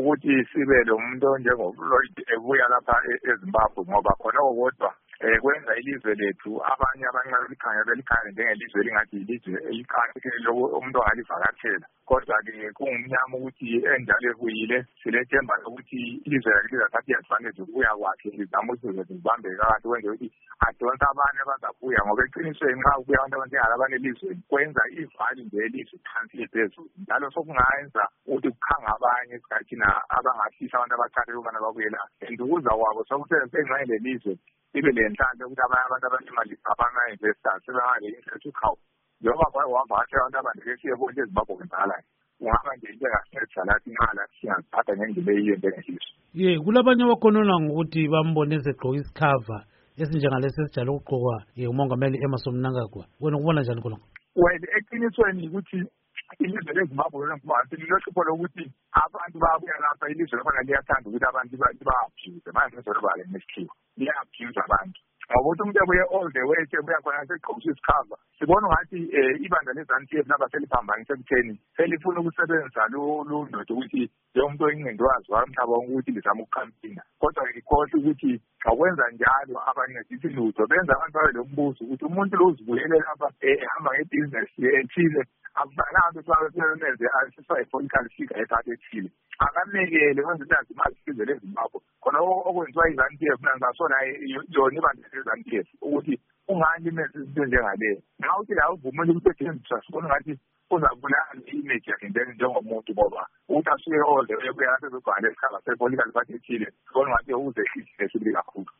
ukuthi sibe lo muntu onjengoLloyd ebuya lapha eZimbabwe ngoba khona okodwa kwenza ilizwe lethu abanye abancane belikhanya njengelizwe elingathi ilizwe eliqhakele umuntu angalivakashela kodwa-ke kungumnyama ukuthi enjalo ebuyile silethemba lokuthi ilizwe lakhe lizathatha i-advantage ukubuya kwakhe lizama ukuthi zibambe kahle kwenze ukuthi adonse abanye abazabuya ngoba eqinisweni nxa kubuya abantu abanjengalabana elizweni kwenza ivali nje elizwe phansi ephezulu njalo sokungayenza ukuthi kukhanga abanye esikhathini abangafisa abantu abaqhathele ukubana babuyela and ukuza kwabo sokusebenzisa lelizwe ibe lenhlanhla ukuthi abanye abantu abanemali abanga-investors sebengale-interest ukhawu njengoba kwaye wavakashela abantu abanike siyebona eZimbabwe ngala ungaba nje into engasincedisa lathi nqala singaziphatha ngendlela eyiyo njengelizwe. Kulabanye abakhonona ngokuthi bambone ezegqoka isikhava esinjengalesi esijayele ukugqokwa umongameli Emmerson Mnangagwa. Wena ukubona njani khona? Well, eqinisweni ukuthi ilizwe leZimbabwe lonke lilohlupho lokuthi abantu babuya lapha ilizwe lona liyathanda ukuthi abantu ba-abuse manje ngizolibala ngesikhiwa liya-abuse abantu ngoba ukuthi umuntu ebuye all the way sebuya khona segqokisa isikhava sibona ungathi ibandla le-ZANU-PF laba seliphambanise ekutheni selifuna ukusebenzisa lundoda ukuthi njengomuntu oyingqindwazi wamhlaba wonke ukuthi lizama ukukhampina kodwa ikhohlwa ukuthi ngakwenza njalo abancedisi lutho benza abantu babe lo mbuzo ukuthi umuntu lo uzibuyele lapha ehamba ngebhizinesi ethile akufanele ukuthi asifake i-political figure ethatha ethile akamekele kwenza ukuthi imali isizwe leZimbabwe khona okwenziwa i-ZANU-PF nangasona yona ibandla le-ZANU-PF ukuthi ungani imenze izinto njengaleyo nxa uthi la uvumele ukuthi etshenziswa sibona ngathi uzabulala i-image yakhe njengomuntu ngoba ukuthi asuke all the way kuya sezogcwala esikhaba se-political party ethile sibona ngathi uzehlise esibili kakhulu.